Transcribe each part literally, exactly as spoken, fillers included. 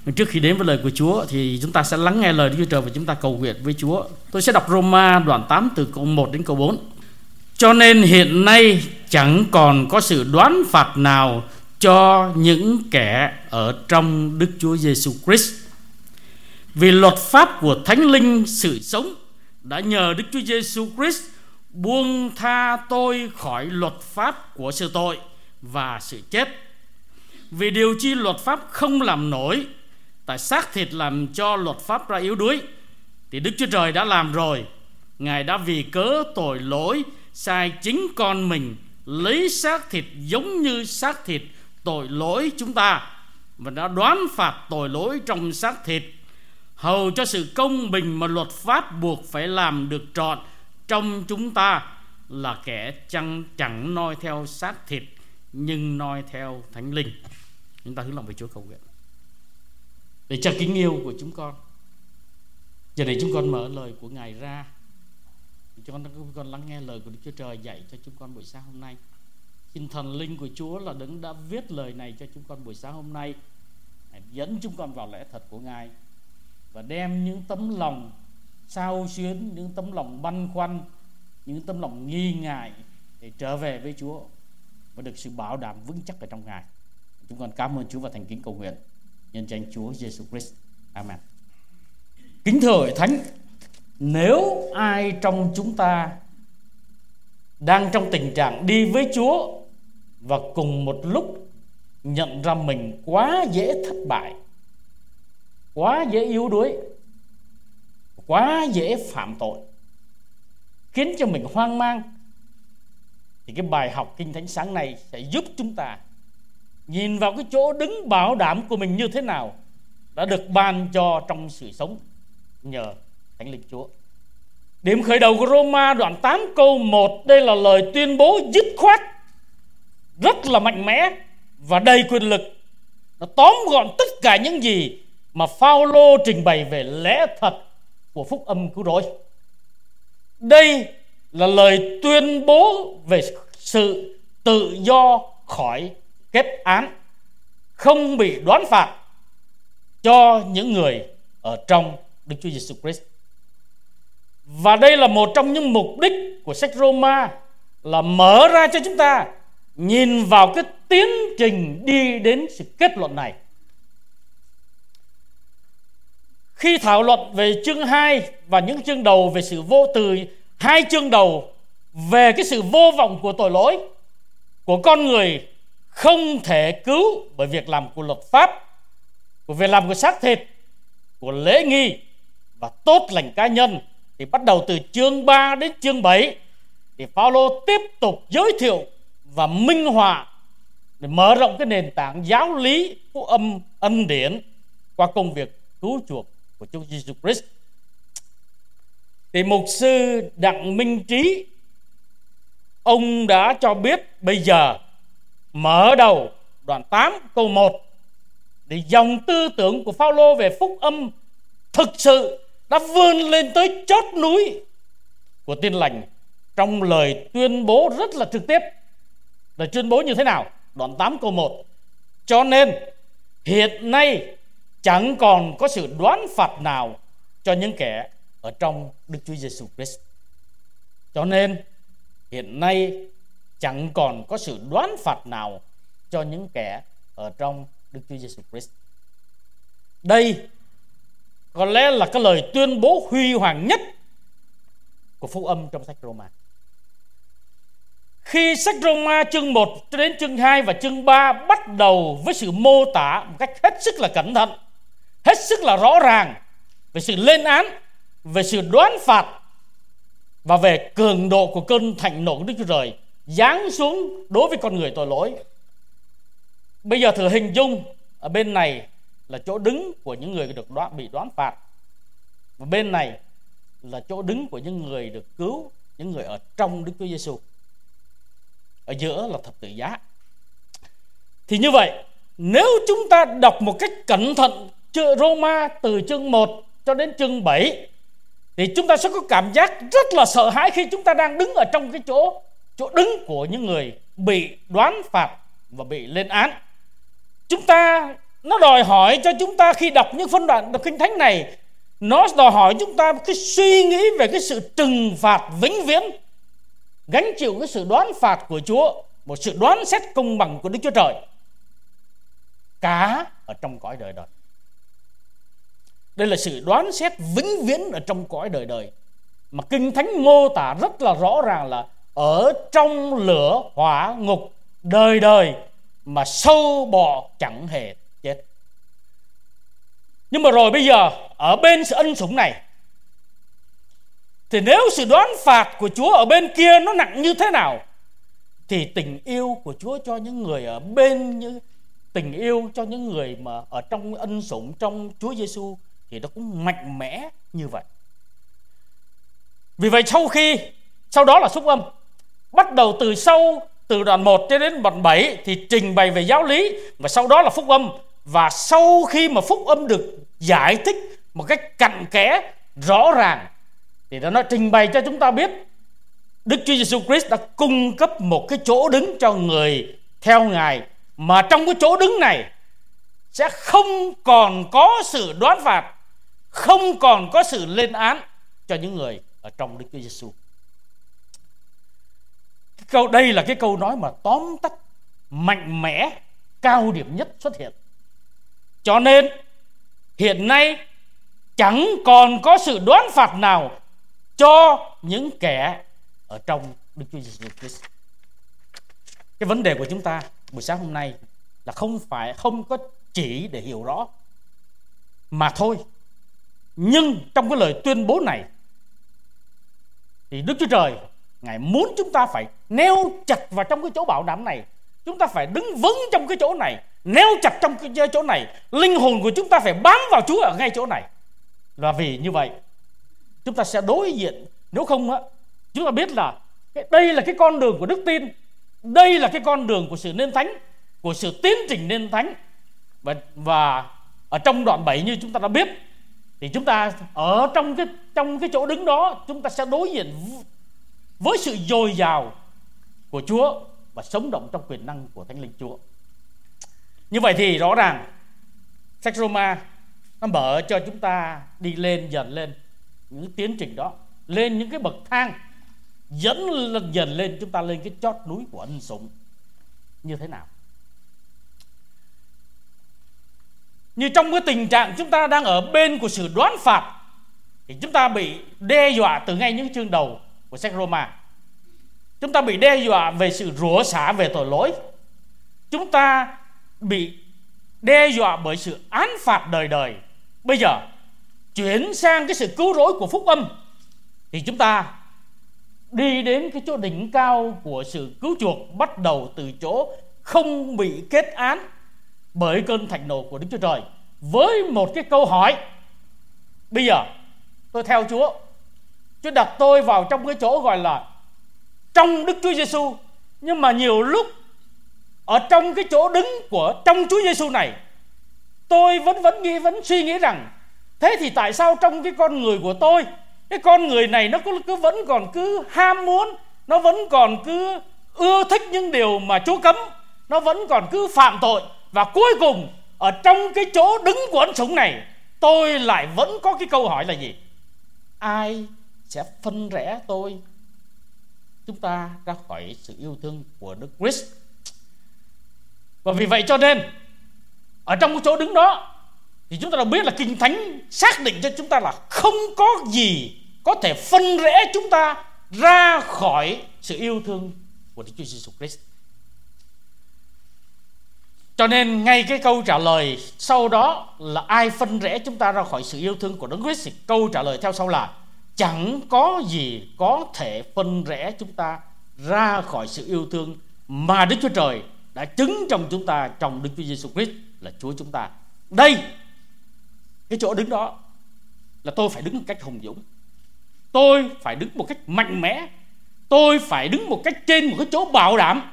Trước khi đến với lời của Chúa thì chúng ta sẽ lắng nghe lời Đức Chúa Trời và chúng ta cầu nguyện với Chúa. Tôi sẽ đọc Roma đoạn tám từ câu một đến câu bốn. Cho nên hiện nay chẳng còn có sự đoán phạt nào cho những kẻ ở trong Đức Chúa Giêsu Christ. Vì luật pháp của Thánh Linh sự sống đã nhờ Đức Chúa Giêsu Christ buông tha tôi khỏi luật pháp của sự tội và sự chết. Vì điều chi luật pháp không làm nổi, tại xác thịt làm cho luật pháp ra yếu đuối, thì Đức Chúa Trời đã làm rồi. Ngài đã vì cớ tội lỗi sai chính con mình lấy xác thịt giống như xác thịt tội lỗi chúng ta, và đã đoán phạt tội lỗi trong xác thịt, hầu cho sự công bình mà luật pháp buộc phải làm được trọn trong chúng ta, là kẻ chẳng, chẳng noi theo xác thịt nhưng noi theo Thánh Linh. Chúng ta hướng lòng về Chúa cầu nguyện. Để cha kính yêu của chúng con, giờ này chúng con mở lời của Ngài ra, chúng con lắng nghe lời của Đức Chúa Trời dạy cho chúng con buổi sáng hôm nay. Xin thần linh của Chúa là đấng đã viết lời này cho chúng con buổi sáng hôm nay, Ngài dẫn chúng con vào lẽ thật của Ngài, và đem những tấm lòng xao xuyến, những tấm lòng băn khoăn, những tấm lòng nghi ngại để trở về với Chúa và được sự bảo đảm vững chắc ở trong Ngài. Chúng con cảm ơn Chúa và thành kính cầu nguyện nhân danh Chúa Giêsu Christ. Amen. Kính thưa hội thánh, nếu ai trong chúng ta đang trong tình trạng đi với Chúa và cùng một lúc nhận ra mình quá dễ thất bại, quá dễ yếu đuối, quá dễ phạm tội, khiến cho mình hoang mang, thì cái bài học Kinh Thánh sáng nay sẽ giúp chúng ta nhìn vào cái chỗ đứng bảo đảm của mình như thế nào đã được ban cho trong sự sống nhờ Thánh Linh Chúa. Điểm khởi đầu của Roma đoạn tám câu một, đây là lời tuyên bố dứt khoát, rất là mạnh mẽ và đầy quyền lực. Nó tóm gọn tất cả những gì mà Phao-lô trình bày về lẽ thật của phúc âm cứu rỗi. Đây là lời tuyên bố về sự tự do khỏi kết án, không bị đoán phạt cho những người ở trong Đức Chúa Giêsu Christ. Và đây là một trong những mục đích của sách Roma, là mở ra cho chúng ta nhìn vào cái tiến trình đi đến sự kết luận này. Khi thảo luận về chương hai và những chương đầu về sự vô từ, hai chương đầu về cái sự vô vọng của tội lỗi của con người, không thể cứu bởi việc làm của luật pháp, của việc làm của xác thịt, của lễ nghi và tốt lành cá nhân, thì bắt đầu từ chương ba đến chương bảy thì Phao-lô tiếp tục giới thiệu và minh họa để mở rộng cái nền tảng giáo lý phúc âm ân điển qua công việc cứu chuộc của Chúa Giêsu Christ. Thì mục sư Đặng Minh Trí, ông đã cho biết bây giờ mở đầu đoạn tám câu một, để dòng tư tưởng của Phao-lô về phúc âm thực sự đã vươn lên tới chót núi của Tin lành trong lời tuyên bố rất là trực tiếp. Lời tuyên bố như thế nào? Đoạn tám câu một: cho nên hiện nay chẳng còn có sự đoán phạt nào cho những kẻ ở trong Đức Chúa Giêsu Christ. Cho nên hiện nay chẳng còn có sự đoán phạt nào cho những kẻ ở trong Đức Chúa Giêsu Christ. Đây có lẽ là cái lời tuyên bố huy hoàng nhất của phúc âm trong sách Roma. Khi sách Roma chương một cho đến chương hai và chương ba bắt đầu với sự mô tả một cách hết sức là cẩn thận, hết sức là rõ ràng về sự lên án, về sự đoán phạt và về cường độ của cơn thạnh nộ của Đức Chúa Trời giáng xuống đối với con người tội lỗi. Bây giờ thử hình dung, ở bên này là chỗ đứng của những người được đoán, bị đoán phạt, và bên này là chỗ đứng của những người được cứu, những người ở trong Đức Chúa Giêsu. Ở giữa là thập tự giá. Thì như vậy, nếu chúng ta đọc một cách cẩn thận chữ Roma từ chương một cho đến chương bảy, thì chúng ta sẽ có cảm giác rất là sợ hãi khi chúng ta đang đứng ở trong cái chỗ chỗ đứng của những người bị đoán phạt và bị lên án. Chúng ta nó đòi hỏi cho chúng ta khi đọc những phân đoạn đọc Kinh Thánh này, nó đòi hỏi chúng ta cái suy nghĩ về cái sự trừng phạt vĩnh viễn, gánh chịu cái sự đoán phạt của Chúa, một sự đoán xét công bằng của Đức Chúa Trời cả ở trong cõi đời đời. Đây là sự đoán xét vĩnh viễn ở trong cõi đời đời, mà Kinh Thánh mô tả rất là rõ ràng là ở trong lửa hỏa ngục đời đời mà sâu bọ chẳng hề chết. Nhưng mà rồi bây giờ ở bên sự ân sủng này, thì nếu sự đoán phạt của Chúa ở bên kia nó nặng như thế nào, thì tình yêu của Chúa cho những người ở bên, như tình yêu cho những người mà ở trong ân sủng trong Chúa Giêsu thì nó cũng mạnh mẽ như vậy. Vì vậy sau khi sau đó là phúc âm, bắt đầu từ sau từ đoạn một cho đến đoạn bảy thì trình bày về giáo lý, và sau đó là phúc âm. Và sau khi mà phúc âm được giải thích một cách cặn kẽ rõ ràng thì nó trình bày cho chúng ta biết Đức Chúa Giêsu Christ đã cung cấp một cái chỗ đứng cho người theo Ngài, mà trong cái chỗ đứng này sẽ không còn có sự đoán phạt, không còn có sự lên án cho những người ở trong Đức Chúa Giêsu. Cái câu đây là cái câu nói mà tóm tắt mạnh mẽ, cao điểm nhất xuất hiện. Cho nên hiện nay chẳng còn có sự đoán phạt nào cho những kẻ ở trong Đức Chúa Giêsu Christ. Cái vấn đề của chúng ta buổi sáng hôm nay là không phải không có chỉ để hiểu rõ mà thôi. Nhưng trong cái lời tuyên bố này thì Đức Chúa Trời Ngài muốn chúng ta phải neo chặt vào trong cái chỗ bảo đảm này. Chúng ta phải đứng vững trong cái chỗ này, neo chặt trong cái chỗ này. Linh hồn của chúng ta phải bám vào Chúa ở ngay chỗ này. Và vì như vậy chúng ta sẽ đối diện. Nếu không á, chúng ta biết là đây là cái con đường của đức tin, đây là cái con đường của sự nên thánh, của sự tiến trình nên thánh. Và, và ở trong đoạn bảy như chúng ta đã biết, thì chúng ta ở trong cái, trong cái chỗ đứng đó, chúng ta sẽ đối diện với sự dồi dào của Chúa và sống động trong quyền năng của Thánh Linh Chúa. Như vậy thì rõ ràng sách Roma nó mở cho chúng ta đi lên, dần lên những tiến trình đó, lên những cái bậc thang, dẫn dần lên chúng ta lên cái chót núi của ân sủng như thế nào. Như trong cái tình trạng chúng ta đang ở bên của sự đoán phạt, thì chúng ta bị đe dọa từ ngay những chương đầu của sách Roma. Chúng ta bị đe dọa về sự rủa xả về tội lỗi. Chúng ta bị đe dọa bởi sự án phạt đời đời. Bây giờ chuyển sang cái sự cứu rỗi của phúc âm, thì chúng ta đi đến cái chỗ đỉnh cao của sự cứu chuộc, bắt đầu từ chỗ không bị kết án bởi cơn thạnh nộ của Đức Chúa Trời, với một cái câu hỏi: bây giờ tôi theo Chúa, Chúa đặt tôi vào trong cái chỗ gọi là trong Đức Chúa Giêsu, nhưng mà nhiều lúc ở trong cái chỗ đứng của trong Chúa Giêsu này, tôi vẫn vẫn nghĩ vẫn suy nghĩ rằng thế thì tại sao trong cái con người của tôi, cái con người này nó cứ, cứ vẫn còn cứ ham muốn, nó vẫn còn cứ ưa thích những điều mà Chúa cấm, nó vẫn còn cứ phạm tội, và cuối cùng ở trong cái chỗ đứng của ân sủng này, tôi lại vẫn có cái câu hỏi là gì? Ai sẽ phân rẽ tôi, chúng ta ra khỏi sự yêu thương của Đức Christ? Và vì vậy cho nên ở trong cái chỗ đứng đó thì chúng ta đã biết là Kinh Thánh xác định cho chúng ta là không có gì có thể phân rẽ chúng ta ra khỏi sự yêu thương của Đức Chúa Giêsu Christ. Cho nên ngay cái câu trả lời sau đó là ai phân rẽ chúng ta ra khỏi sự yêu thương của Đấng Christ, thì câu trả lời theo sau là chẳng có gì có thể phân rẽ chúng ta ra khỏi sự yêu thương mà Đức Chúa Trời đã chứng trong chúng ta, trong Đức Chúa Giêsu Christ là Chúa chúng ta. Đây, cái chỗ đứng đó là tôi phải đứng một cách hùng dũng, tôi phải đứng một cách mạnh mẽ, tôi phải đứng một cách trên một cái chỗ bảo đảm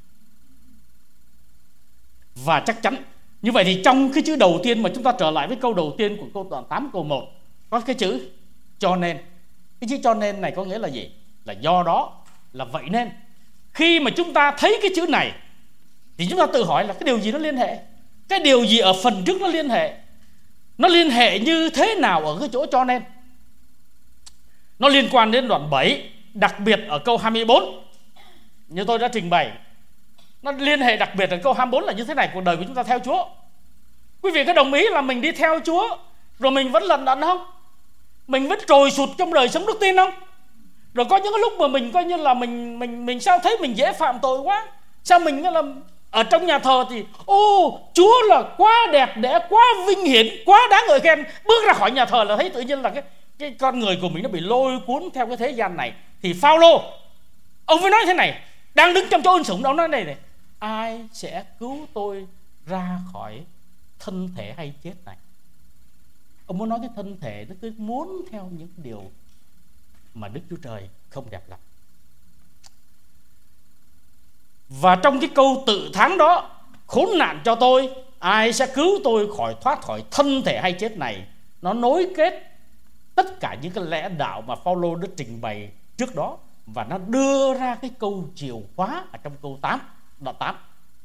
và chắc chắn. Như vậy thì trong cái chữ đầu tiên mà chúng ta trở lại với câu đầu tiên của câu đoạn tám câu một, có cái chữ cho nên. Cái chữ cho nên này có nghĩa là gì? Là do đó, là vậy nên. Khi mà chúng ta thấy cái chữ này thì chúng ta tự hỏi là cái điều gì nó liên hệ? cái điều gì ở phần trước nó liên hệ. Nó liên hệ như thế nào ở cái chỗ cho nên? Nó liên quan đến đoạn bảy, đặc biệt ở câu hai mươi bốn. Như tôi đã trình bày, nó liên hệ đặc biệt ở câu hai mươi bốn là như thế này: cuộc đời của chúng ta theo Chúa. Quý vị có đồng ý là mình đi theo Chúa rồi mình vẫn lận đận không? Mình vẫn trồi sụt trong đời sống đức tin không? Rồi có những cái lúc mà mình coi như là mình mình mình sao thấy mình dễ phạm tội quá, sao mình là ở trong nhà thờ thì ô Chúa là quá đẹp đẽ, quá vinh hiển, quá đáng ngợi khen, bước ra khỏi nhà thờ là thấy tự nhiên là cái cái con người của mình nó bị lôi cuốn theo cái thế gian này. Thì Phao-lô ông mới nói thế này, đang đứng trong chỗ ân sủng, ông nói này này: ai sẽ cứu tôi ra khỏi thân thể hay chết này? Ông muốn nói cái thân thể nó cứ muốn theo những điều mà Đức Chúa Trời không đẹp lòng. Và trong cái câu tự thán đó, khốn nạn cho tôi, ai sẽ cứu tôi khỏi thoát khỏi thân thể hay chết này, nó nối kết tất cả những cái lẽ đạo mà Phao-lô đã trình bày trước đó, và nó đưa ra cái câu chìa khóa ở trong câu tám, đoạn tám.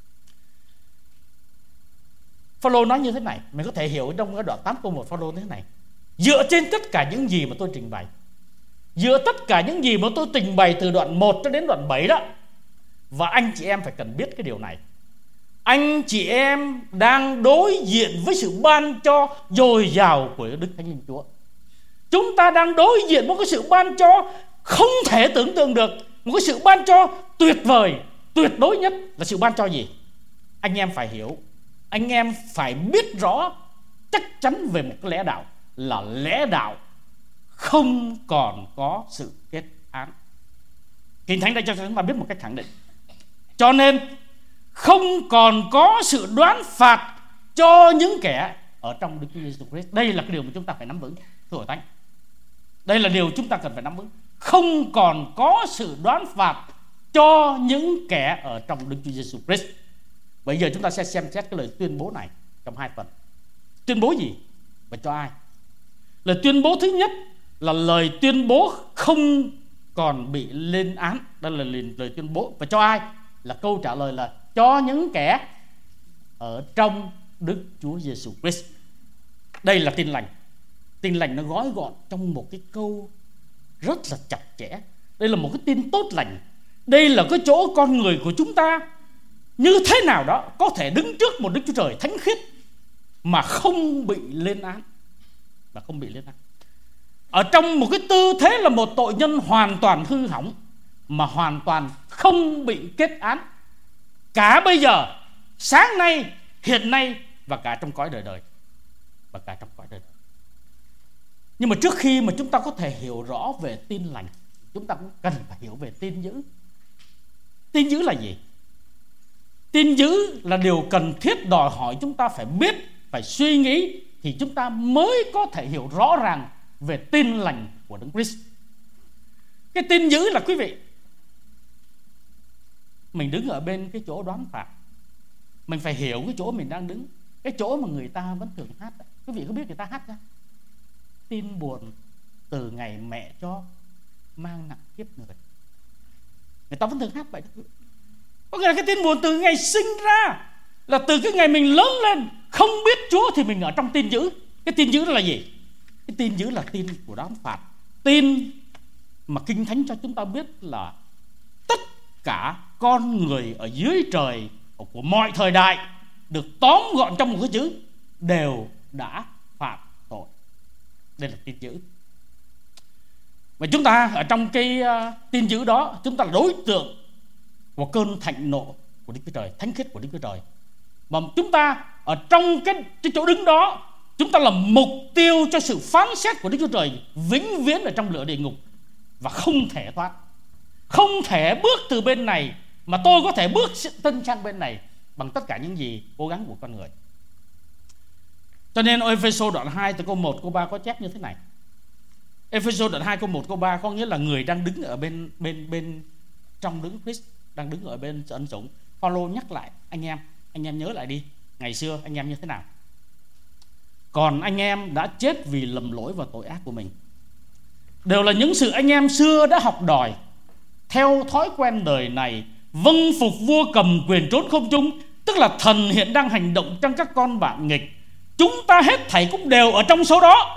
Phao-lô nói như thế này, mình có thể hiểu trong cái đoạn tám câu một. Phao-lô thế này: dựa trên tất cả những gì mà tôi trình bày, dựa tất cả những gì mà tôi trình bày từ đoạn một cho đến đoạn bảy đó, và anh chị em phải cần biết cái điều này, anh chị em đang đối diện với sự ban cho dồi dào của Đức Thánh Linh Chúa. Chúng ta đang đối diện với cái sự ban cho không thể tưởng tượng được, một cái sự ban cho tuyệt vời, tuyệt đối nhất. Là sự ban cho gì? Anh em phải hiểu, anh em phải biết rõ chắc chắn về một cái lẽ đạo, là lẽ đạo không còn có sự kết án. Kinh Thánh đã cho chúng ta biết một cách khẳng định. Cho nên không còn có sự đoán phạt cho những kẻ ở trong Đức Chúa Giêsu Christ. Đây là cái điều mà chúng ta phải nắm vững, thưa hội thánh. Đây là điều chúng ta cần phải nắm vững. Không còn có sự đoán phạt cho những kẻ ở trong Đức Chúa Giêsu Christ. Bây giờ chúng ta sẽ xem xét cái lời tuyên bố này trong hai phần. Tuyên bố gì và cho ai? Lời tuyên bố thứ nhất là lời tuyên bố không còn bị lên án. Đây là lời tuyên bố. Và cho ai? Là câu trả lời là cho những kẻ ở trong Đức Chúa Giêsu Christ. Đây là tin lành. Tin lành nó gói gọn trong một cái câu rất là chặt chẽ. Đây là một cái tin tốt lành. Đây là cái chỗ con người của chúng ta như thế nào đó có thể đứng trước một Đức Chúa Trời thánh khiết mà không bị lên án. Mà không bị lên án. Ở trong một cái tư thế là một tội nhân hoàn toàn hư hỏng, mà hoàn toàn không bị kết án, cả bây giờ, sáng nay, hiện nay, và cả trong cõi đời đời. Và cả trong cõi đời đời. Nhưng mà trước khi mà chúng ta có thể hiểu rõ về tin lành, chúng ta cũng cần phải hiểu về tin dữ. Tin dữ là gì? Tin dữ là điều cần thiết đòi hỏi chúng ta phải biết, phải suy nghĩ, thì chúng ta mới có thể hiểu rõ ràng về tin lành của Đấng Christ. Cái tin dữ là, quý vị, mình đứng ở bên cái chỗ đoán phạt, mình phải hiểu cái chỗ mình đang đứng. Cái chỗ mà người ta vẫn thường hát. Quý vị có biết người ta hát ra: tin buồn từ ngày mẹ cho mang nặng kiếp người. Người ta vẫn thường hát vậy. Có nghĩa là cái tin buồn từ ngày sinh ra, là từ cái ngày mình lớn lên không biết Chúa thì mình ở trong tin dữ. Cái tin dữ là gì? Cái tin dữ là tin của đoán phạt. Tin mà Kinh Thánh cho chúng ta biết là tất cả con người ở dưới trời của mọi thời đại được tóm gọn trong một cái chữ: đều đã phạm tội. Đây là tin dữ. Và chúng ta ở trong cái uh, tin dữ đó, chúng ta là đối tượng của cơn thạnh nộ của Đức Chúa Trời, thánh khiết của Đức Chúa Trời. Mà chúng ta ở trong cái, cái chỗ đứng đó, chúng ta là mục tiêu cho sự phán xét của Đức Chúa Trời vĩnh viễn ở trong lửa địa ngục, và không thể thoát. Không thể bước từ bên này mà tôi có thể bước tân sang bên này bằng tất cả những gì cố gắng của con người. Cho nên Ê-phê-sô đoạn hai từ câu một câu ba có chép như thế này. Ê-phê-sô đoạn hai câu một câu ba có nghĩa là người đang đứng ở bên bên bên trong Đấng Christ, đang đứng ở bên ân sủng. Phao-lô nhắc lại anh em, anh em nhớ lại đi, ngày xưa anh em như thế nào. Còn anh em đã chết vì lầm lỗi và tội ác của mình, đều là những sự anh em xưa đã học đòi theo thói quen đời này, vâng phục vua cầm quyền trốn không trung, tức là thần hiện đang hành động trong các con bạn nghịch. Chúng ta hết thảy cũng đều ở trong số đó.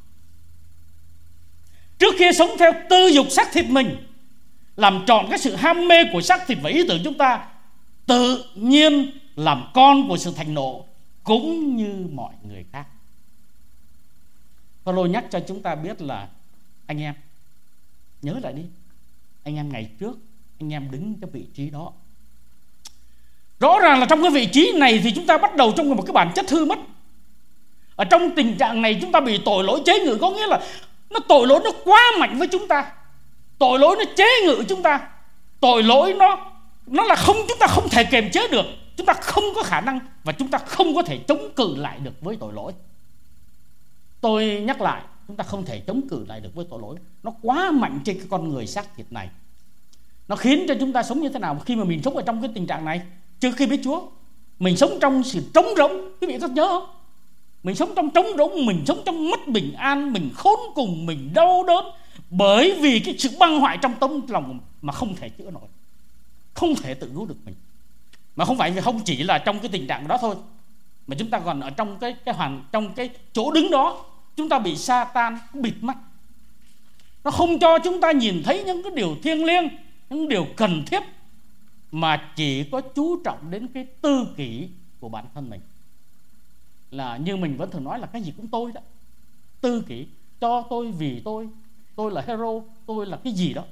Trước kia sống theo tư dục xác thịt mình, làm trọn cái sự ham mê của xác thịt và ý tưởng chúng ta, tự nhiên làm con của sự thành nộ cũng như mọi người khác. Phaolô nhắc cho chúng ta biết là anh em nhớ lại đi, anh em ngày trước anh em đứng cái vị trí đó. Rõ ràng là trong cái vị trí này thì chúng ta bắt đầu trong một cái bản chất hư mất. Ở trong tình trạng này chúng ta bị tội lỗi chế ngự, có nghĩa là nó tội lỗi nó quá mạnh với chúng ta, tội lỗi nó chế ngự chúng ta, tội lỗi nó nó là không, chúng ta không thể kiềm chế được, chúng ta không có khả năng và chúng ta không có thể chống cự lại được với tội lỗi. Tôi nhắc lại, chúng ta không thể chống cự lại được với tội lỗi, nó quá mạnh trên cái con người xác thịt này. Nó khiến cho chúng ta sống như thế nào khi mà mình sống ở trong cái tình trạng này trước khi biết Chúa? Mình sống trong sự trống rỗng, quý vị có nhớ không? Mình sống trong trống rỗng, mình sống trong mất bình an, mình khốn cùng, mình đau đớn bởi vì cái sự băng hoại trong tâm lòng mà không thể chữa nổi, không thể tự cứu được mình. Mà không phải vì không chỉ là trong cái tình trạng đó thôi, mà chúng ta còn ở trong cái cái hoàn trong cái chỗ đứng đó, chúng ta bị Sa-tan bịt mắt. Nó không cho chúng ta nhìn thấy những cái điều thiêng liêng, những điều cần thiết, mà chỉ có chú trọng đến cái tư kỷ của bản thân mình. Là như mình vẫn thường nói là cái gì cũng tôi đó, tư kỷ, cho tôi, vì tôi, tôi là hero, tôi là cái gì đó.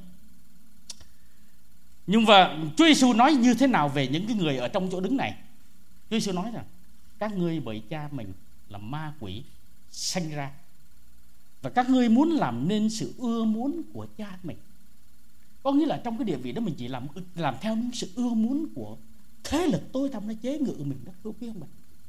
Nhưng mà Chúa Giêsu nói như thế nào về những cái người ở trong chỗ đứng này? Chúa Giêsu nói rằng các ngươi bởi cha mình là ma quỷ sanh ra, và các ngươi muốn làm nên sự ưa muốn của cha mình. Có nghĩa là trong cái địa vị đó mình chỉ làm làm theo những sự ưa muốn của thế lực tôi tầm nó chế ngự mình đó, thưa quý ông bà.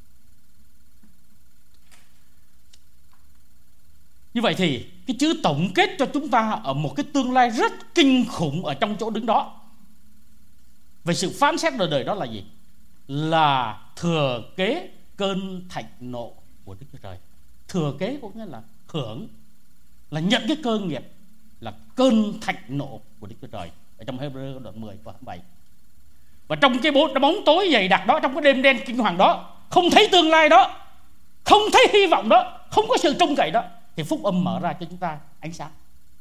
Như vậy thì cái chữ tổng kết cho chúng ta ở một cái tương lai rất kinh khủng ở trong chỗ đứng đó. Về sự phán xét đời đời đó là gì? Là thừa kế cơn thạnh nộ của Đức Chúa Trời. Thừa kế có nghĩa là hưởng, là nhận cái cơ nghiệp, là cơn thạnh nộ của Đức Chúa Trời. Ở trong Hebrew đoạn mười và bảy. Và trong cái bóng tối dày đặc đó, trong cái đêm đen kinh hoàng đó, không thấy tương lai đó, không thấy hy vọng đó, không có sự trông cậy đó, thì phúc âm mở ra cho chúng ta ánh sáng.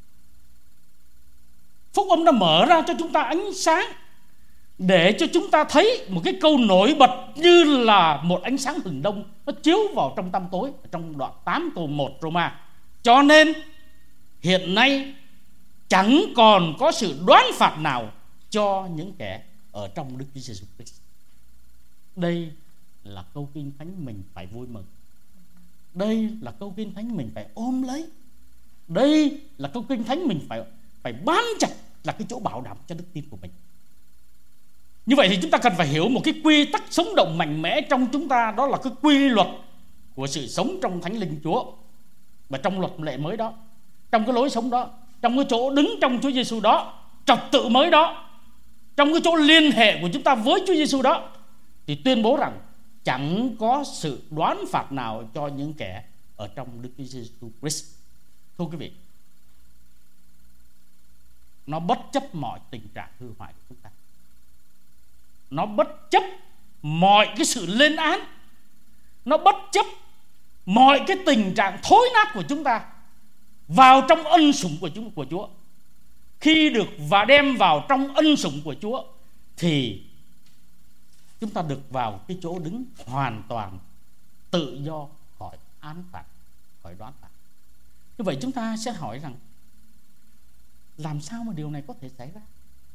Phúc âm đã mở ra cho chúng ta ánh sáng, để cho chúng ta thấy một cái câu nổi bật như là một ánh sáng hừng đông, nó chiếu vào trong tăm tối. Trong đoạn tám câu một Roma: cho nên hiện nay chẳng còn có sự đoán phạt nào cho những kẻ ở trong Đức Chúa Giêsu Christ. Đây là câu kinh thánh mình phải vui mừng. Đây là câu kinh thánh mình phải ôm lấy. Đây là câu kinh thánh mình phải phải bám chặt, là cái chỗ bảo đảm cho đức tin của mình. Như vậy thì chúng ta cần phải hiểu một cái quy tắc sống động mạnh mẽ trong chúng ta, đó là cái quy luật của sự sống trong Thánh Linh Chúa. Và trong luật lệ mới đó, trong cái lối sống đó, trong cái chỗ đứng trong Chúa Giêsu đó, trật tự mới đó, trong cái chỗ liên hệ của chúng ta với Chúa Giêsu đó, thì tuyên bố rằng chẳng có sự đoán phạt nào cho những kẻ ở trong Đức Chúa Giêsu Christ. Thưa quý vị, nó bất chấp mọi tình trạng hư hoại của chúng ta, nó bất chấp mọi cái sự lên án, nó bất chấp mọi cái tình trạng thối nát của chúng ta, vào trong ân sủng của chúng của Chúa. Khi được và đem vào trong ân sủng của Chúa thì chúng ta được vào cái chỗ đứng hoàn toàn tự do khỏi án phạt, khỏi đoán phạt. Như vậy chúng ta sẽ hỏi rằng làm sao mà điều này có thể xảy ra?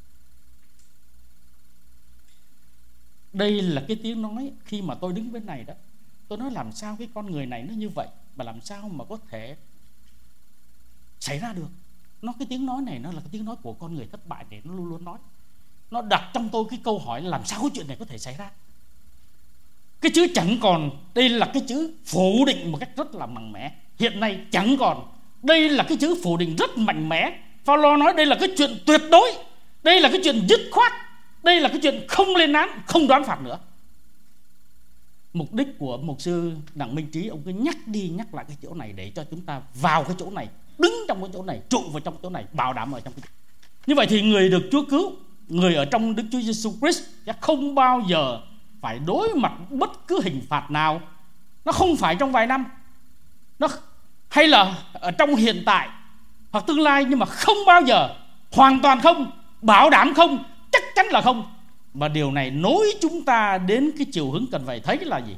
Đây là cái tiếng nói khi mà tôi đứng bên này đó. Tôi nói làm sao cái con người này nó như vậy, và làm sao mà có thể xảy ra được. Nó cái tiếng nói này nó là cái tiếng nói của con người thất bại, để nó luôn luôn nói. Nó đặt trong tôi cái câu hỏi là làm sao cái chuyện này có thể xảy ra. Cái chữ chẳng còn, đây là cái chữ phủ định một cách rất là mạnh mẽ. Hiện nay chẳng còn, đây là cái chữ phủ định rất mạnh mẽ. Phaolô nói đây là cái chuyện tuyệt đối, đây là cái chuyện dứt khoát, đây là cái chuyện không lên án, không đoán phạt nữa. Mục đích của mục sư Đặng Minh Trí, ông cứ nhắc đi nhắc lại cái chỗ này để cho chúng ta vào cái chỗ này, đứng trong cái chỗ này, trụ vào trong chỗ này, bảo đảm ở trong cái chỗ. Như vậy thì người được Chúa cứu, người ở trong Đức Chúa Giêsu Christ sẽ không bao giờ phải đối mặt bất cứ hình phạt nào. Nó không phải trong vài năm, nó hay là ở trong hiện tại hoặc tương lai, nhưng mà không bao giờ, hoàn toàn không, bảo đảm không, chắc chắn là không. Và điều này nối chúng ta đến cái chiều hướng cần phải thấy là gì?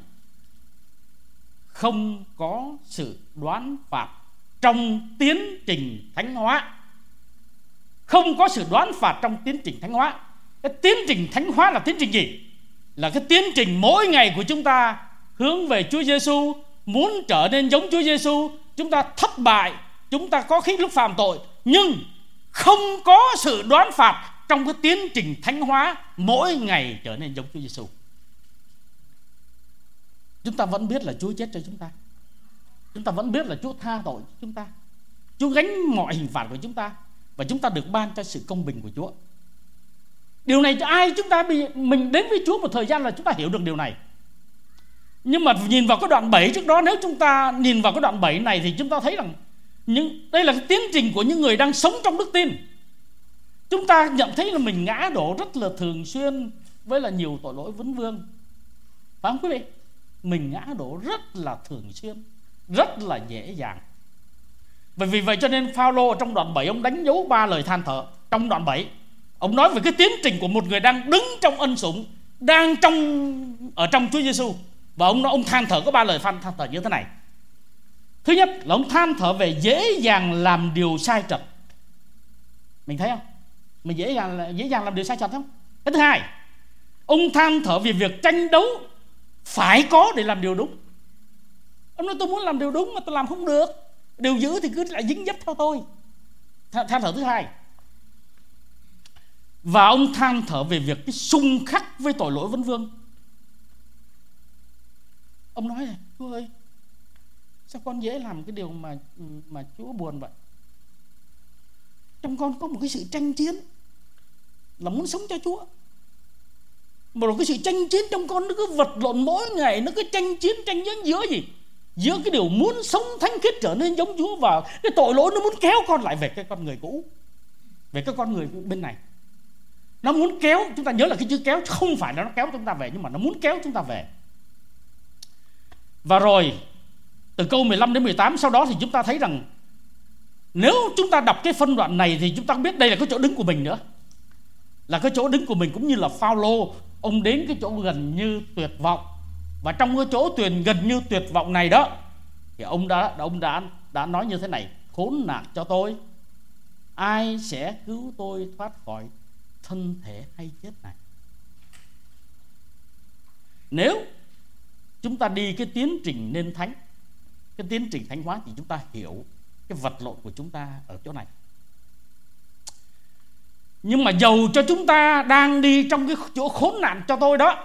Không có sự đoán phạt trong tiến trình thánh hóa. Không có sự đoán phạt trong tiến trình thánh hóa. Cái tiến trình thánh hóa là tiến trình gì? Là cái tiến trình mỗi ngày của chúng ta hướng về Chúa Giêsu, muốn trở nên giống Chúa Giêsu. Chúng ta thất bại, chúng ta có khi lúc phạm tội, nhưng không có sự đoán phạt trong cái tiến trình thánh hóa mỗi ngày trở nên giống Chúa Giêsu. Chúng ta vẫn biết là Chúa chết cho chúng ta, chúng ta vẫn biết là Chúa tha tội cho chúng ta, Chúa gánh mọi hình phạt của chúng ta, và chúng ta được ban cho sự công bình của Chúa. Điều này cho ai chúng ta bị, mình đến với Chúa một thời gian là chúng ta hiểu được điều này. Nhưng mà nhìn vào cái đoạn bảy trước đó, nếu chúng ta nhìn vào cái đoạn bảy này thì chúng ta thấy rằng những, đây là cái tiến trình của những người đang sống trong đức tin. Chúng ta nhận thấy là mình ngã đổ rất là thường xuyên với là nhiều tội lỗi vấn vương, phải không quý vị? Mình ngã đổ rất là thường xuyên, rất là dễ dàng. Bởi vì vậy cho nên Phao-lô ở trong đoạn bảy ông đánh dấu ba lời than thở. Trong đoạn bảy ông nói về cái tiến trình của một người đang đứng trong ân sủng, đang trong ở trong Chúa Giêsu, và ông ông than thở có ba lời than thở như thế này. Thứ nhất là ông than thở về dễ dàng làm điều sai trật. Mình thấy không? Mình dễ dàng dễ dàng làm điều sai trật không? Cái thứ hai, ông than thở về việc tranh đấu phải có để làm điều đúng. Ông nói tôi muốn làm điều đúng mà tôi làm không được, điều dữ thì cứ lại dính dấp theo tôi. Than thở thứ hai. Và ông than thở về việc cái xung khắc với tội lỗi vấn vương. Ông nói này, Chúa ơi, sao con dễ làm cái điều mà mà Chúa buồn vậy? Trong con có một cái sự tranh chiến là muốn sống cho Chúa, mà rồi cái sự tranh chiến trong con nó cứ vật lộn mỗi ngày, nó cứ tranh chiến tranh chiến giữa gì? Giữa cái điều muốn sống thánh khiết trở nên giống Chúa, và cái tội lỗi nó muốn kéo con lại về cái con người cũ, về cái con người bên này. Nó muốn kéo, chúng ta nhớ là cái chữ kéo không phải là nó kéo chúng ta về, nhưng mà nó muốn kéo chúng ta về. Và rồi từ câu mười lăm đến mười tám sau đó thì chúng ta thấy rằng nếu chúng ta đọc cái phân đoạn này thì chúng ta biết đây là cái chỗ đứng của mình nữa, là cái chỗ đứng của mình. Cũng như là Phao-lô, ông đến cái chỗ gần như tuyệt vọng, và trong cái chỗ tuyển gần như tuyệt vọng này đó thì ông đã ông đã đã nói như thế này: khốn nạn cho tôi, ai sẽ cứu tôi thoát khỏi thân thể hay chết này? Nếu chúng ta đi cái tiến trình nên thánh, cái tiến trình thánh hóa, thì chúng ta hiểu cái vật lộn của chúng ta ở chỗ này. Nhưng mà dầu cho chúng ta đang đi trong cái chỗ khốn nạn cho tôi đó,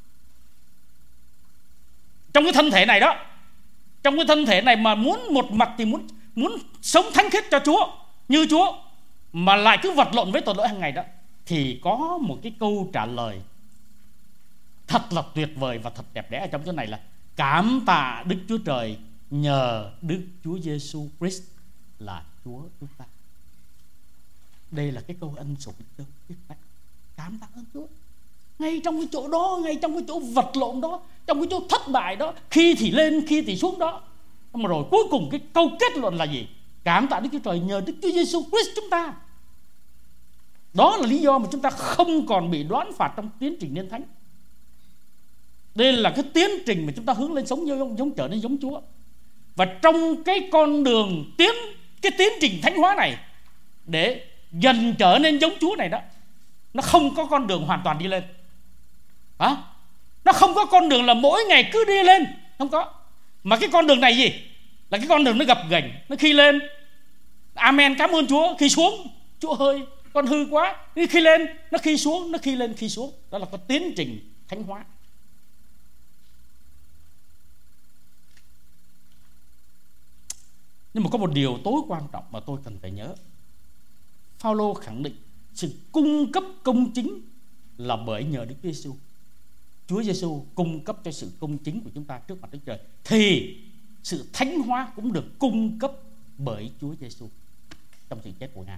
trong cái thân thể này đó, trong cái thân thể này mà muốn một mặt thì muốn muốn sống thánh khiết cho Chúa như Chúa, mà lại cứ vật lộn với tội lỗi hàng ngày đó, thì có một cái câu trả lời thật là tuyệt vời và thật đẹp đẽ ở trong chỗ này là: cảm tạ Đức Chúa Trời nhờ Đức Chúa Giêsu Christ là Chúa chúng ta. Đây là cái câu ân sủng. Cảm tạ ơn Chúa. Ngay trong cái chỗ đó, ngay trong cái chỗ vật lộn đó, trong cái chỗ thất bại đó, khi thì lên, khi thì xuống đó, mà rồi cuối cùng cái câu kết luận là gì? Cảm tạ Đức Chúa Trời nhờ Đức Chúa Giêsu Christ chúng ta. Đó là lý do mà chúng ta không còn bị đoán phạt trong tiến trình nên thánh. Đây là cái tiến trình mà chúng ta hướng lên sống giống, giống trở nên giống Chúa. Và trong cái con đường tiến cái tiến trình thánh hóa này, để dần trở nên giống Chúa này đó, nó không có con đường hoàn toàn đi lên. Hả? Nó không có con đường là mỗi ngày cứ đi lên, không có. Mà cái con đường này gì? Là cái con đường nó gập ghềnh. Nó khi lên, amen, cảm ơn Chúa. Khi xuống, Chúa ơi, con hư quá. Khi lên, nó khi xuống, nó khi lên, khi xuống. Đó là cái tiến trình thánh hóa. Nhưng mà có một điều tối quan trọng mà tôi cần phải nhớ. Phao-lô khẳng định sự cung cấp công chính là bởi nhờ Đức Giêsu. Chúa Giêsu cung cấp cho sự công chính của chúng ta trước mặt Đức Trời, thì sự thánh hóa cũng được cung cấp bởi Chúa Giêsu trong sự chết của Ngài.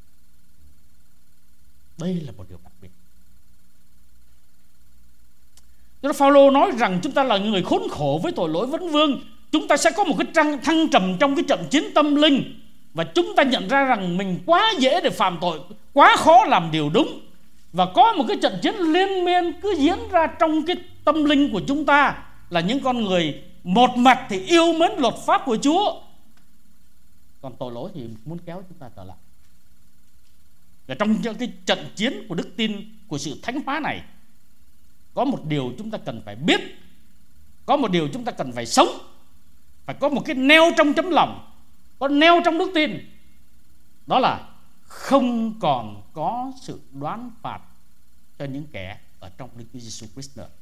Đây là một điều đặc biệt. Cho nên Phaolô nói rằng chúng ta là người khốn khổ với tội lỗi vấn vương. Chúng ta sẽ có một cái trăng thăng trầm trong cái trận chiến tâm linh, và chúng ta nhận ra rằng mình quá dễ để phạm tội, quá khó làm điều đúng. Và có một cái trận chiến liên miên cứ diễn ra trong cái tâm linh của chúng ta, là những con người một mặt thì yêu mến luật pháp của Chúa, còn tội lỗi thì muốn kéo chúng ta trở lại. Và trong cái trận chiến của đức tin, của sự thánh hóa này, có một điều chúng ta cần phải biết, có một điều chúng ta cần phải sống, phải có một cái neo trong tấm lòng, có neo trong đức tin. Đó là không còn có sự đoán phạt cho những kẻ ở trong Đức Chúa Giêsu Christ nữa.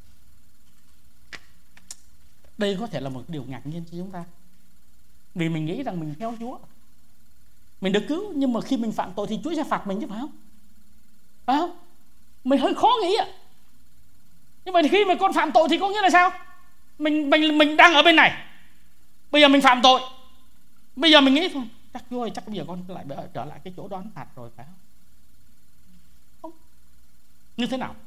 Đây có thể là một điều ngạc nhiên cho chúng ta, vì mình nghĩ rằng mình theo Chúa, mình được cứu, nhưng mà khi mình phạm tội thì Chúa sẽ phạt mình chứ, phải không? Phải không? Mình hơi khó nghĩ ạ. Nhưng mà khi mà con phạm tội thì có nghĩa là sao? Mình mình mình đang ở bên này, bây giờ mình phạm tội, bây giờ mình nghĩ thôi, chắc Chúa ơi, chắc bây giờ con lại trở lại cái chỗ đoán phạt rồi, phải không? Không. Như thế nào?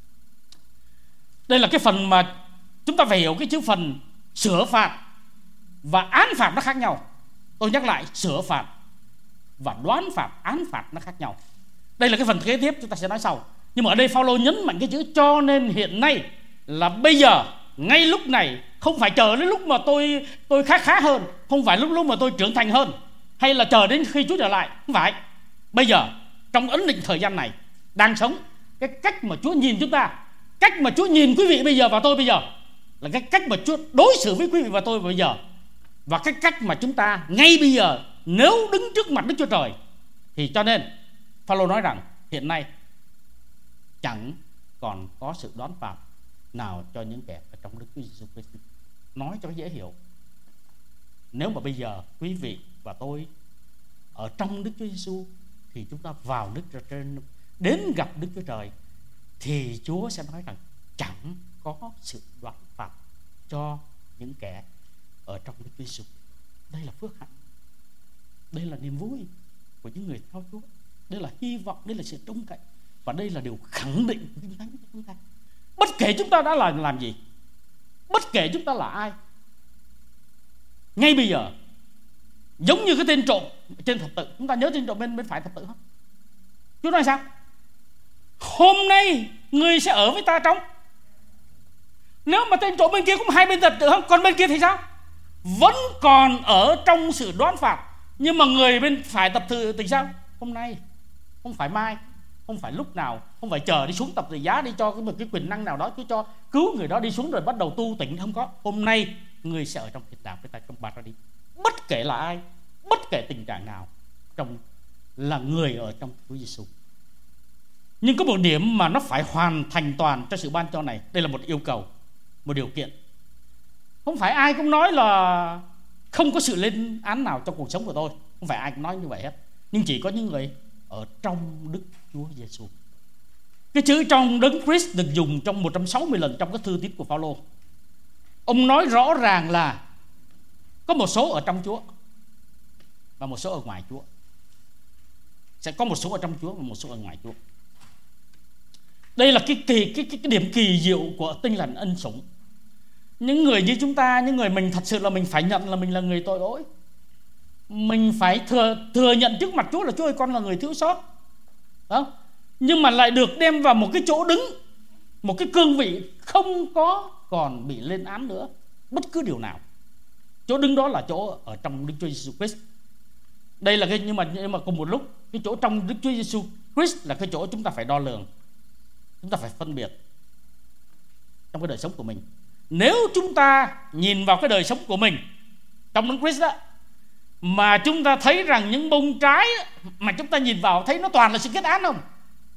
Đây là cái phần mà chúng ta phải hiểu, cái chữ phần sửa phạt và án phạt nó khác nhau. Tôi nhắc lại, sửa phạt và đoán phạt, án phạt nó khác nhau. Đây là cái phần kế tiếp chúng ta sẽ nói sau. Nhưng mà ở đây Phaolô nhấn mạnh cái chữ cho nên hiện nay, là bây giờ, ngay lúc này, không phải chờ đến lúc mà tôi tôi khá khá hơn, không phải lúc lúc mà tôi trưởng thành hơn, hay là chờ đến khi Chúa trở lại, không phải. Bây giờ, trong ấn định thời gian này đang sống, cái cách mà Chúa nhìn chúng ta, cách mà Chúa nhìn quý vị bây giờ và tôi bây giờ, là cái cách mà Chúa đối xử với quý vị và tôi bây giờ, và cái cách mà chúng ta ngay bây giờ nếu đứng trước mặt Đức Chúa Trời. Thì cho nên Phaolô nói rằng hiện nay chẳng còn có sự đoán phạt nào cho những kẻ ở trong Đức Chúa Giêsu Christ. Nói cho dễ hiểu, nếu mà bây giờ quý vị và tôi ở trong Đức Chúa Giêsu thì chúng ta vào Đức Chúa Trời, đến gặp Đức Chúa Trời, thì Chúa sẽ nói rằng chẳng có sự đoán phạt cho những kẻ ở trong Đức Chúa Giêsu. Đây là phước hạnh, đây là niềm vui của những người theo Chúa, đây là hy vọng, đây là sự trông cậy, và đây là điều khẳng định của Kinh Thánh của chúng ta. Bất kể chúng ta đã làm làm gì, bất kể chúng ta là ai, ngay bây giờ, giống như cái tên trộm trên thập tự, chúng ta nhớ tên trộm bên bên phải thập tự không? Chúa nói sao? Hôm nay người sẽ ở với ta trong. Nếu mà tên trộm bên kia cũng hai bên thập tự không, còn bên kia thì sao? Vẫn còn ở trong sự đoán phạt. Nhưng mà người bên phải thập tự thì sao? Hôm nay, không phải mai, không phải lúc nào, không phải chờ đi xuống tập tự giá đi cho một cái quyền năng nào đó, cứ cho cứu người đó đi xuống rồi bắt đầu tu tỉnh, không có. Hôm nay người sẽ ở trong thiên đàng với ta trong Paradis. Bất kể là ai, bất kể tình trạng nào, trong là người ở trong Chúa Giêsu. Nhưng có một điểm mà nó phải hoàn thành toàn cho sự ban cho này. Đây là một yêu cầu, một điều kiện. Không phải ai cũng nói là không có sự lên án nào trong cuộc sống của tôi, không phải ai cũng nói như vậy hết. Nhưng chỉ có những người ở trong Đức Chúa Giêsu. Cái chữ trong Đấng Christ được dùng trong một trăm sáu mươi lần trong các thư tín của Phaolô. Ông nói rõ ràng là có một số ở trong Chúa và một số ở ngoài Chúa. Sẽ có một số ở trong Chúa và một số ở ngoài Chúa. Đây là cái kỳ cái, cái, cái điểm kỳ diệu của Tin Lành ân sủng. Những người như chúng ta, những người mình thật sự là mình phải nhận là mình là người tội lỗi. Mình phải thừa thừa nhận trước mặt Chúa là Chúa ơi, con là người thiếu sót. Đó. Nhưng mà lại được đem vào một cái chỗ đứng, một cái cương vị không có còn bị lên án nữa bất cứ điều nào. Chỗ đứng đó là chỗ ở trong Đức Chúa Giêsu Christ. Đây là cái nhưng mà nhưng mà cùng một lúc, cái chỗ trong Đức Chúa Giêsu Christ là cái chỗ chúng ta phải đo lường, chúng ta phải phân biệt trong cái đời sống của mình. Nếu chúng ta nhìn vào cái đời sống của mình trong Đấng Christ đó, mà chúng ta thấy rằng những bông trái mà chúng ta nhìn vào thấy nó toàn là sự kết án không?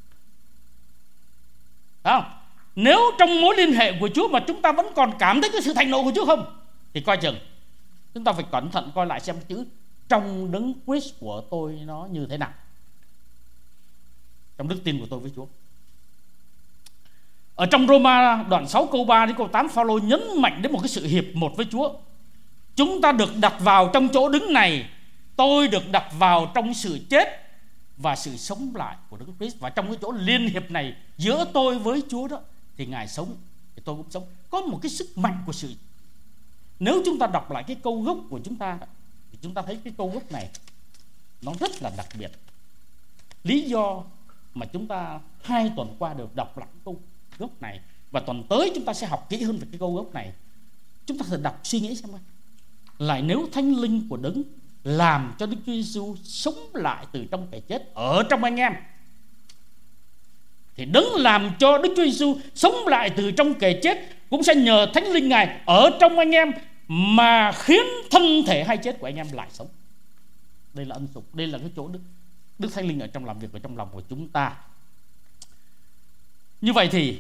Phải không? Nếu trong mối liên hệ của Chúa mà chúng ta vẫn còn cảm thấy cái sự thành nộ của Chúa không, thì coi chừng chúng ta phải cẩn thận coi lại xem cái chữ trong Đấng Christ của tôi nó như thế nào, trong đức tin của tôi với Chúa. Ở trong Roma đoạn sáu câu ba đến câu tám, Phaolô nhấn mạnh đến một cái sự hiệp một với Chúa. Chúng ta được đặt vào trong chỗ đứng này, tôi được đặt vào trong sự chết và sự sống lại của Đấng Christ. Và trong cái chỗ liên hiệp này giữa tôi với Chúa đó, thì Ngài sống thì tôi cũng sống. Có một cái sức mạnh của sự. Nếu chúng ta đọc lại cái câu gốc của chúng ta thì chúng ta thấy cái câu gốc này nó rất là đặc biệt. Lý do mà chúng ta hai tuần qua được đọc lại câu gốc này, và tuần tới chúng ta sẽ học kỹ hơn về cái câu gốc này. Chúng ta thử đọc suy nghĩ xem. Lại nếu Thánh Linh của Đấng làm cho Đức Chúa Giêsu sống lại từ trong kẻ chết ở trong anh em, thì Đấng làm cho Đức Chúa Giêsu sống lại từ trong kẻ chết cũng sẽ nhờ Thánh Linh Ngài ở trong anh em mà khiến thân thể hay chết của anh em lại sống. Đây là ân sủng, đây là cái chỗ Đức Đức Thánh Linh ở trong làm việc ở trong lòng của chúng ta. Như vậy thì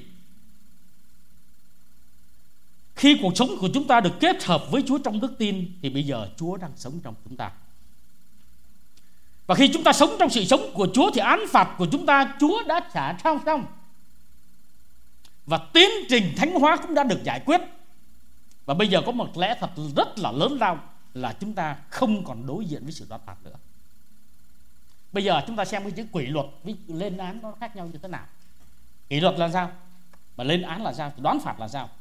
khi cuộc sống của chúng ta được kết hợp với Chúa trong đức tin, thì bây giờ Chúa đang sống trong chúng ta. Và khi chúng ta sống trong sự sống của Chúa thì án phạt của chúng ta Chúa đã trả trao xong. Và tiến trình thánh hóa cũng đã được giải quyết. Và bây giờ có một lẽ thật rất là lớn lao là chúng ta không còn đối diện với sự đoán phạt nữa. Bây giờ chúng ta xem cái chữ kỷ luật với lên án nó khác nhau như thế nào. Kỷ luật là sao? Mà lên án là sao? Đoán phạt là sao?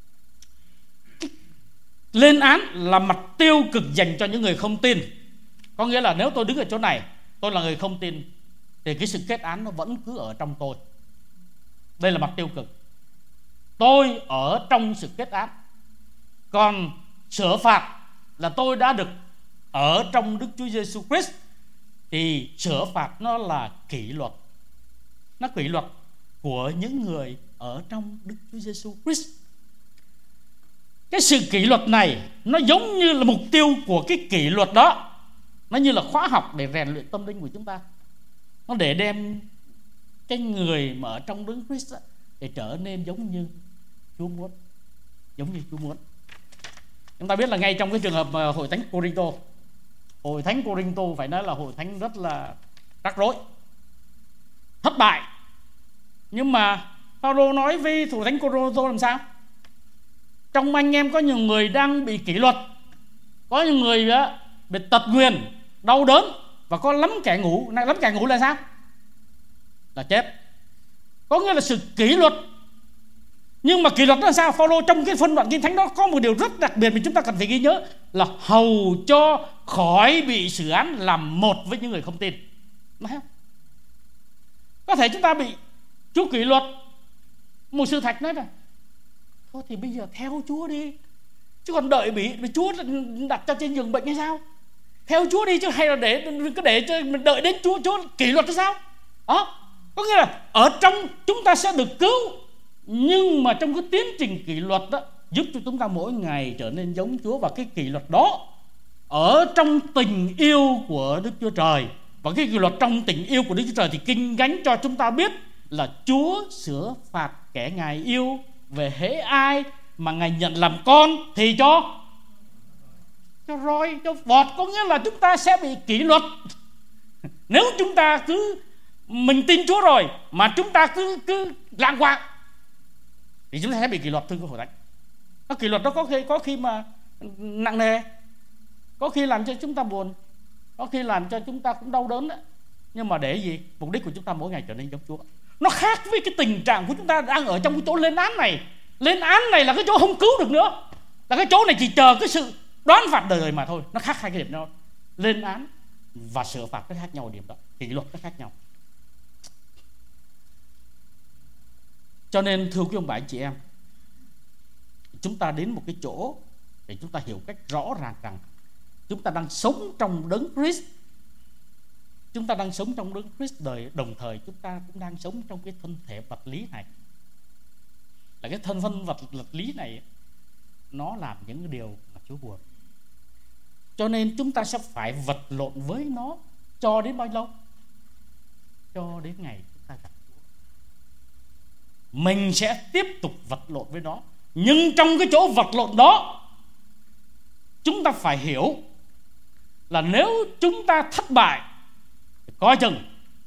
Lên án là mặt tiêu cực dành cho những người không tin. Có nghĩa là nếu tôi đứng ở chỗ này, tôi là người không tin, thì cái sự kết án nó vẫn cứ ở trong tôi. Đây là mặt tiêu cực. Tôi ở trong sự kết án. Còn sửa phạt là tôi đã được ở trong Đức Chúa Giêsu Christ. Thì sửa phạt nó là kỷ luật. Nó kỷ luật của những người ở trong Đức Chúa Giêsu Christ. Cái sự kỷ luật này nó giống như là mục tiêu của cái kỷ luật đó. Nó như là khóa học để rèn luyện tâm linh của chúng ta. Nó để đem cái người mà ở trong Đấng Christ để trở nên giống như Chúa muốn. Giống như Chúa muốn. Chúng ta biết là ngay trong cái trường hợp hội thánh Cô-rinh-tô, Hội thánh Cô-rinh-tô phải nói là hội thánh rất là rắc rối, thất bại. Nhưng mà Phaolô nói với hội thánh Cô-rinh-tô làm sao? Trong anh em có nhiều người đang bị kỷ luật, có nhiều người đó bị tật nguyền, đau đớn, và có lắm kẻ ngủ. Lắm kẻ ngủ là sao? Là chết. Có nghĩa là sự kỷ luật. Nhưng mà kỷ luật đó là sao? Phaolô trong cái phân đoạn kinh thánh đó có một điều rất đặc biệt mà chúng ta cần phải ghi nhớ, là hầu cho khỏi bị xử án làm một với những người không tin. Có thể chúng ta bị Chúa kỷ luật. Một sư Thạch nói là thôi thì bây giờ theo Chúa đi, chứ còn đợi bị, bị Chúa đặt cho trên giường bệnh hay sao? Theo Chúa đi chứ, hay là để cứ để cho mình đợi đến Chúa Chúa kỷ luật hay sao? Đó, có nghĩa là ở trong chúng ta sẽ được cứu, nhưng mà trong cái tiến trình kỷ luật đó giúp cho chúng ta mỗi ngày trở nên giống Chúa. Và cái kỷ luật đó ở trong tình yêu của Đức Chúa Trời, và cái kỷ luật trong tình yêu của Đức Chúa Trời thì Kinh Thánh cho chúng ta biết là Chúa sửa phạt kẻ Ngài yêu. Về hễ ai mà Ngài nhận làm con thì cho cho roi, cho vọt. Có nghĩa là chúng ta sẽ bị kỷ luật. Nếu chúng ta cứ mình tin Chúa rồi mà chúng ta cứ cứ lạng quạng thì chúng ta sẽ bị kỷ luật, thưa quý hội thánh. Cái kỷ luật đó có khi có khi mà nặng nề, có khi làm cho chúng ta buồn, có khi làm cho chúng ta cũng đau đớn đấy. Nhưng mà để gì? Mục đích của chúng ta mỗi ngày trở nên giống Chúa. Nó khác với cái tình trạng của chúng ta đang ở trong cái chỗ lên án này. Lên án này là cái chỗ không cứu được nữa, là cái chỗ này chỉ chờ cái sự đoán phạt đời đời mà thôi. Nó khác hai cái điểm đó. Lên án và sửa phạt nó khác nhau ở điểm đó. Kỷ luật nó khác nhau. Cho nên thưa quý ông bà anh chị em, chúng ta đến một cái chỗ để chúng ta hiểu cách rõ ràng rằng chúng ta đang sống trong Đấng Christ. Chúng ta đang sống trong Đấng Christ, đời đồng thời chúng ta cũng đang sống trong cái thân thể vật lý này. Là cái thân phân vật vật lý này nó làm những cái điều mà Chúa buồn. Cho nên chúng ta sẽ phải vật lộn với nó cho đến bao lâu? Cho đến ngày chúng ta gặp Chúa. Mình sẽ tiếp tục vật lộn với nó. Nhưng trong cái chỗ vật lộn đó, chúng ta phải hiểu là nếu chúng ta thất bại, coi chừng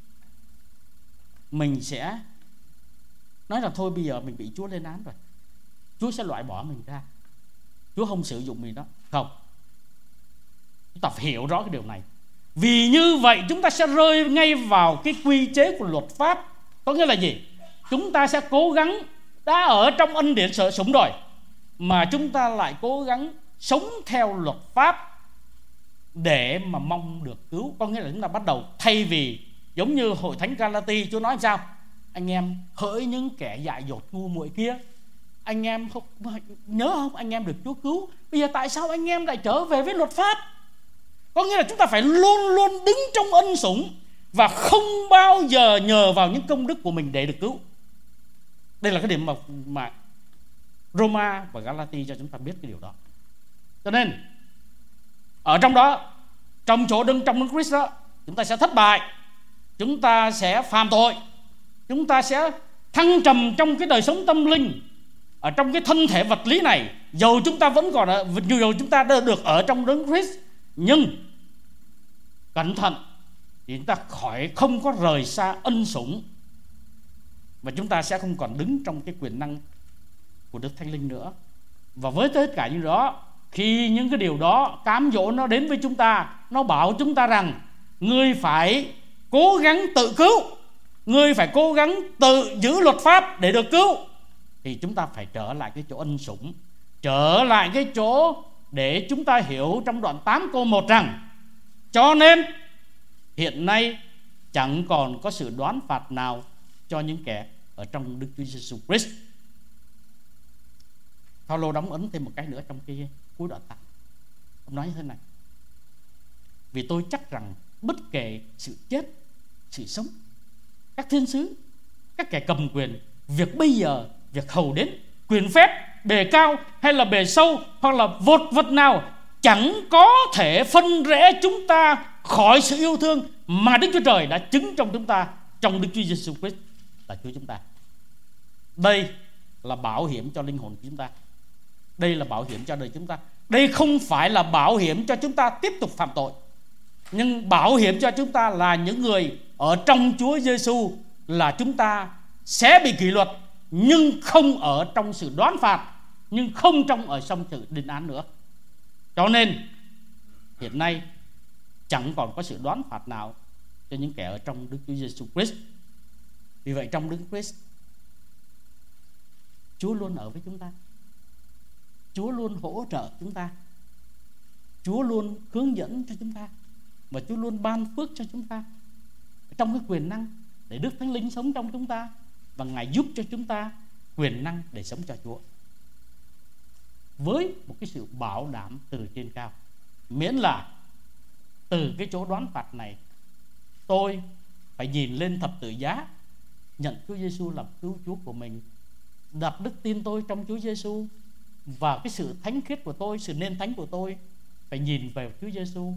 mình sẽ nói là thôi bây giờ mình bị Chúa lên án rồi, Chúa sẽ loại bỏ mình ra, Chúa không sử dụng mình đó. Không, chúng ta phải hiểu rõ cái điều này. Vì như vậy chúng ta sẽ rơi ngay vào cái quy chế của luật pháp. Có nghĩa là gì? Chúng ta sẽ cố gắng đã ở trong ân điển sở sống rồi, mà chúng ta lại cố gắng sống theo luật pháp để mà mong được cứu. Có nghĩa là chúng ta bắt đầu, thay vì giống như hội thánh Galati, Chúa nói sao? Anh em hỡi những kẻ dại dột ngu muội kia, anh em không nhớ không, anh em được Chúa cứu, bây giờ tại sao anh em lại trở về với luật pháp? Có nghĩa là chúng ta phải luôn luôn đứng trong ân sủng và không bao giờ nhờ vào những công đức của mình để được cứu. Đây là cái điểm mà, mà Roma và Galati cho chúng ta biết cái điều đó. Cho nên ở trong đó, trong chỗ đứng trong Đức Christ đó, chúng ta sẽ thất bại, chúng ta sẽ phạm tội, chúng ta sẽ thăng trầm trong cái đời sống tâm linh, ở trong cái thân thể vật lý này. Dầu chúng ta vẫn còn ở, dù chúng ta đã được ở trong Đấng Christ, nhưng cẩn thận thì chúng ta khỏi không có rời xa ân sủng, và chúng ta sẽ không còn đứng trong cái quyền năng của Đức Thánh Linh nữa. Và với tất cả những đó, khi những cái điều đó cám dỗ nó đến với chúng ta, nó bảo chúng ta rằng ngươi phải cố gắng tự cứu, ngươi phải cố gắng tự giữ luật pháp để được cứu, thì chúng ta phải trở lại cái chỗ ân sủng, trở lại cái chỗ để chúng ta hiểu trong đoạn tám câu một rằng: cho nên hiện nay chẳng còn có sự đoán phạt nào cho những kẻ ở trong Đức Chúa Giêsu Christ. Phaolô đóng ấn thêm một cái nữa trong cái cuối đoạn tám. Ông nói như thế này: vì tôi chắc rằng bất kể sự chết, sự sống, các thiên sứ, các kẻ cầm quyền, việc bây giờ, việc hầu đến, quyền phép, bề cao hay là bề sâu, hoặc là vột vật nào, chẳng có thể phân rẽ chúng ta khỏi sự yêu thương mà Đức Chúa Trời đã chứng trong chúng ta, trong Đức Chúa Giêsu Christ là Chúa chúng ta. Đây là bảo hiểm cho linh hồn của chúng ta. Đây là bảo hiểm cho đời chúng ta. Đây không phải là bảo hiểm cho chúng ta tiếp tục phạm tội, nhưng bảo hiểm cho chúng ta là những người ở trong Chúa Giêsu là chúng ta sẽ bị kỷ luật, nhưng không ở trong sự đoán phạt, nhưng không trong ở trong sự định án nữa. Cho nên hiện nay chẳng còn có sự đoán phạt nào cho những kẻ ở trong Đức Chúa Giêsu Christ. Vì vậy trong Đức Christ, Chúa luôn ở với chúng ta, Chúa luôn hỗ trợ chúng ta, Chúa luôn hướng dẫn cho chúng ta, và Chúa luôn ban phước cho chúng ta trong cái quyền năng để Đức Thánh Linh sống trong chúng ta, và Ngài giúp cho chúng ta quyền năng để sống cho Chúa với một cái sự bảo đảm từ trên cao. Miễn là từ cái chỗ đoán phạt này, tôi phải nhìn lên thập tự giá, nhận Chúa Giêsu làm cứu Chúa của mình, đặt đức tin tôi trong Chúa Giêsu, và cái sự thánh khiết của tôi, sự nên thánh của tôi phải nhìn về Chúa Giêsu.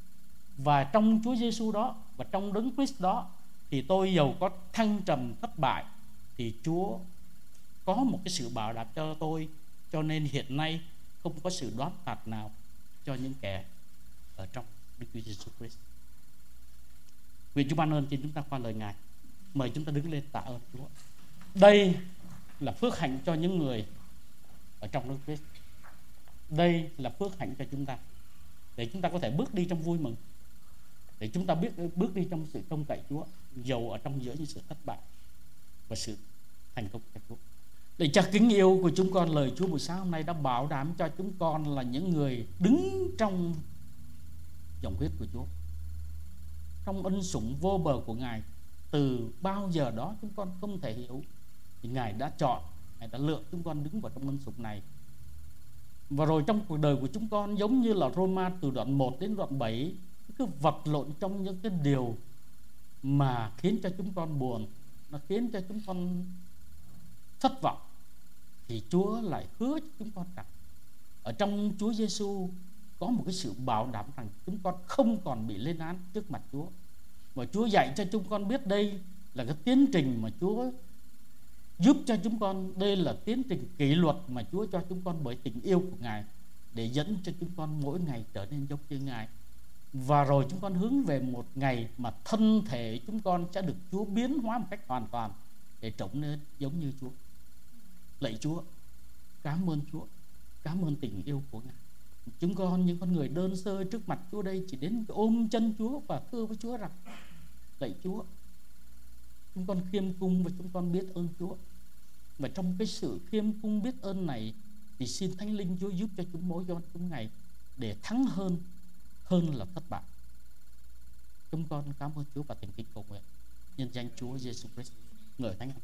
Và trong Chúa Giêsu đó, và trong Đấng Christ đó, thì tôi dầu có thăng trầm thất bại, thì Chúa có một cái sự bảo đảm cho tôi. Cho nên hiện nay không có sự đoán phạt nào cho những kẻ ở trong Đức Chúa Giêsu Christ. Nguyện Chúa ban ơn trên chúng ta qua lời Ngài. Mời chúng ta đứng lên tạ ơn Chúa. Đây là phước hạnh cho những người ở trong Đức Christ. Đây là phước hạnh cho chúng ta, để chúng ta có thể bước đi trong vui mừng, để chúng ta biết bước đi trong sự trông cậy Chúa, dầu ở trong giữa những sự thất bại và sự thành công của Chúa. Lạy Cha kính yêu của chúng con, lời Chúa buổi sáng hôm nay đã bảo đảm cho chúng con là những người đứng trong dòng huyết của Chúa, trong ân sủng vô bờ của Ngài. Từ bao giờ đó chúng con không thể hiểu, thì Ngài đã chọn, Ngài đã lựa chúng con đứng vào trong ân sủng này. Và rồi trong cuộc đời của chúng con, giống như là Roma từ đoạn một đến đoạn bảy, cứ vật lộn trong những cái điều mà khiến cho chúng con buồn, nó khiến cho chúng con thất vọng, thì Chúa lại hứa cho chúng con rằng ở trong Chúa Giêsu có một cái sự bảo đảm rằng chúng con không còn bị lên án trước mặt Chúa. Và Chúa dạy cho chúng con biết đây là cái tiến trình mà Chúa giúp cho chúng con, đây là tiến trình kỷ luật mà Chúa cho chúng con bởi tình yêu của Ngài, để dẫn cho chúng con mỗi ngày trở nên giống như Ngài. Và rồi chúng con hướng về một ngày mà thân thể chúng con sẽ được Chúa biến hóa một cách hoàn toàn để trở nên giống như Chúa. Lạy Chúa, cảm ơn Chúa, cảm ơn tình yêu của Ngài. Chúng con những con người đơn sơ trước mặt Chúa đây chỉ đến ôm chân Chúa và thưa với Chúa rằng: lạy Chúa, chúng con khiêm cung và chúng con biết ơn Chúa. Và trong cái sự khiêm cung biết ơn này thì xin Thánh Linh Chúa giúp cho chúng mỗi cho chúng ngày để thắng hơn hơn là thất bại. Chúng con cảm ơn Chúa và thành kính cầu nguyện nhân danh Chúa Giêsu Christ, người Thánh